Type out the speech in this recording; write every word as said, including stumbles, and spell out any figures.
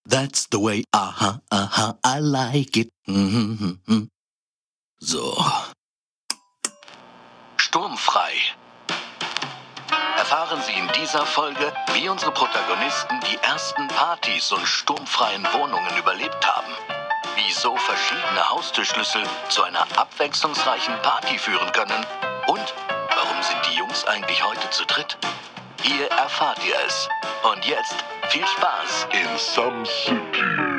That's the way, aha, aha, I like it. Mhm. So. Sturmfrei. Erfahren Sie in dieser Folge, wie unsere Protagonisten die ersten Partys und sturmfreien Wohnungen überlebt haben. Wieso verschiedene Haustürschlüssel zu einer abwechslungsreichen Party führen können. Und warum sind die Jungs eigentlich heute zu dritt? Hier erfahrt ihr es. Und jetzt viel Spaß in Some City.